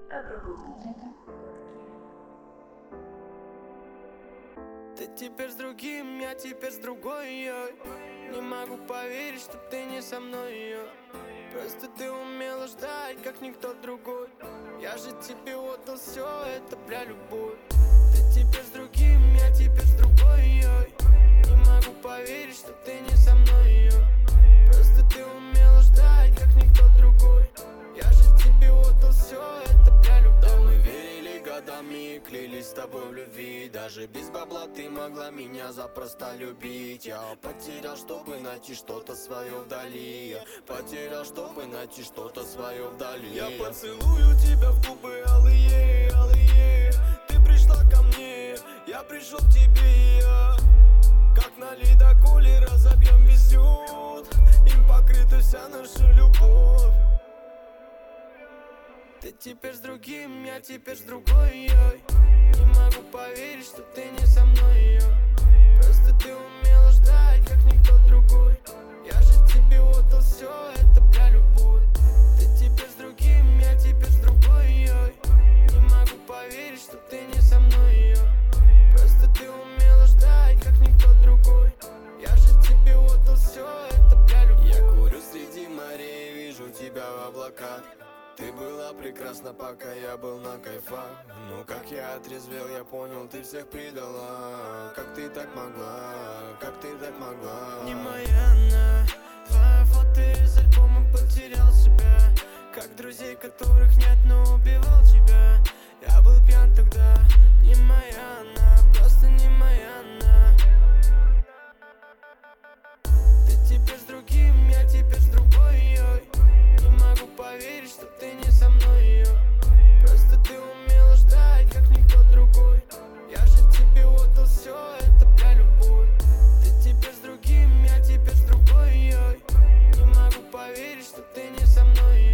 Ты теперь с другим, я теперь с другой, не могу поверить, что ты не со мной, просто ты умела ждать, как никто другой. Я же тебе отдал все это, бля, любовь. Ты теперь с другим, я теперь с другой, не могу поверить, что ты не со мной, просто ты умела ждать, как никто другой. Я же тебе отдал все это, бля, любовь. Да, мы верили годами и клялись с тобой в любви. Даже без бабла ты могла меня запросто любить. Я потерял, чтобы найти что-то свое вдали. Я потерял, чтобы найти что-то свое вдали. Я поцелую тебя в губы алые, алые. Ты пришла ко мне, я пришел к тебе, как на ледоколе разобьем весь лед. Им покрыта вся наша любовь. Ты теперь с другим, я теперь с другой, не могу поверить, что ты не со мной, просто ты умела ждать, как никто другой. Я же тебе отдал все это, бля, любовь. Ты теперь с другим, я теперь с другой, не могу поверить, что ты не со мной, просто ты умела ждать, как никто другой. Я же тебе отдал все это, бля, любовь. Я курю среди морей, вижу тебя в облаках. Ты была прекрасна, пока я был на кайфах. Но как я отрезвел, я понял, ты всех предала. Как ты так могла, как ты так могла? Не моя она, твоя фото из альбома, потерял себя. Как друзей, которых нет, но убивал тебя. Я был пьян тогда, не моя она, просто не моя она. Ты теперь с другим, я теперь с другой, не могу поверить, что ты не со мной, просто ты умела ждать, как никто другой. Я же тебе отдал все это, бля, любовь. Ты теперь с другим, я теперь с другой, не могу поверить, что ты не со мной.